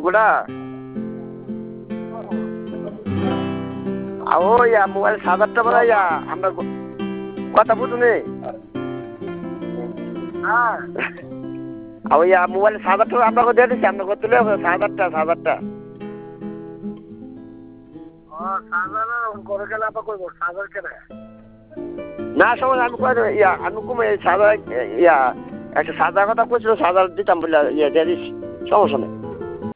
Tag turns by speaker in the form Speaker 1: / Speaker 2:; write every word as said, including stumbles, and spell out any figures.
Speaker 1: গোটা ও ইয়া মোবাইল সাদারটা বলা ইয়া আমরা কথা বুঝুনি হ্যাঁ ইয়া মোবাইল সাদারটা আপনাকে দিয়ে দিচ্ছি আপনাকে তুলে সাদারটা সাদারটা না সময় আমি কয়ে দেবো ইয়া আমি কমে সাদা ইয়া একটা সাদা কথা কইছিল সাদা দিতাম বলে ইয়া দিয়ে দিচ্ছি সমস্যা নেই